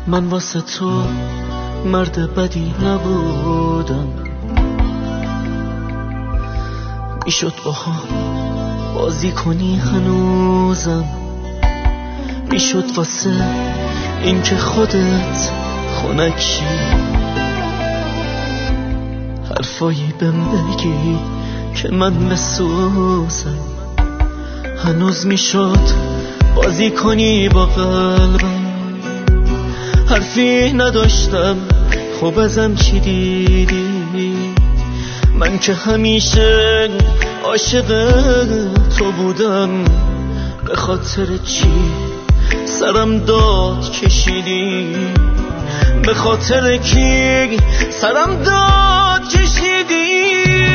من واسه تو مرد بدی نبودم، میشد با هم بازی کنی هنوزم، میشد واسه این که خودت خنکشی حرفایی بهم بگی که من بسوزم، هنوز میشد بازی کنی با قلبم، حرفی نداشتم خب ازم چی دیدی؟ من که همیشه عاشق تو بودم، به خاطر چی سرم داد کشیدی؟ به خاطر کی سرم داد کشیدی؟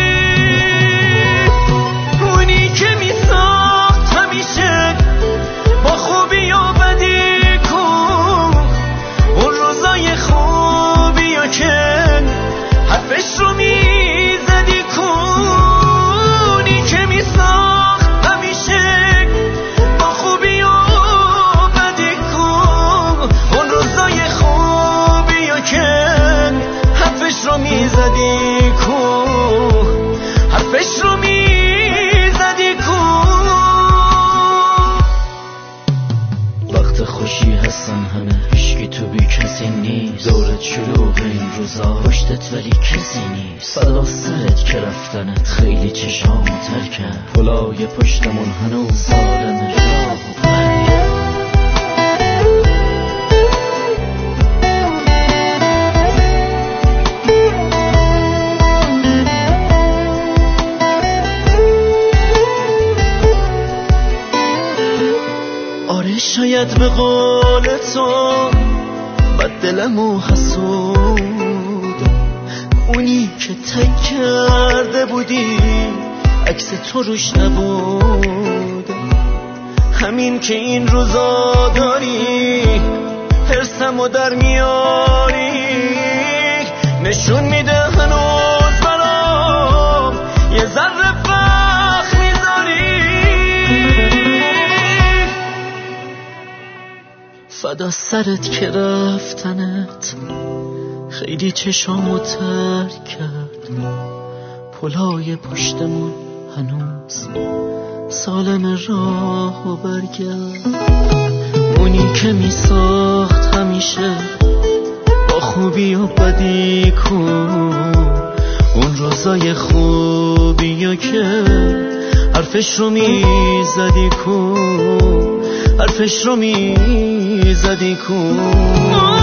اونی که میساخت همیشه با خوبی و بدی کن، اون روزای خوبی و که حرفش رو میزدی کن، اونی که میساخت همیشه با خوبی و بدی کن، اون روزای خوبی و که حرفش رو میزدی کن، حرفش رو میزدی کن. وقت خوشی هستن همه، هیچکی تو بی کسی نیست، دورت شلوغ این روزا، پشتت ولی کسی نیست، فدا سرت که رفتنت خیلی چشامو تر کرد، پلای پشتمون هنوز سالم راه و برگرد. آره شاید به قول تو بد دلم و حسودم، اونی که تک کرده بودی عکس تو روش نبودم، همین که این روزا داری حرسم و در میاری، نشون میده هنوز برام یه ذره فخر میذاری. فدا سرت که رفتنت خیلی چشامو تر کرد، پلای پشتمون هنوز سالم راه و برگرد. اونی که میساخت همیشه با خوبی و بدی کن، اون روزای خوبی و که حرفش رو میزدی کن، حرفش رو میزدی کن.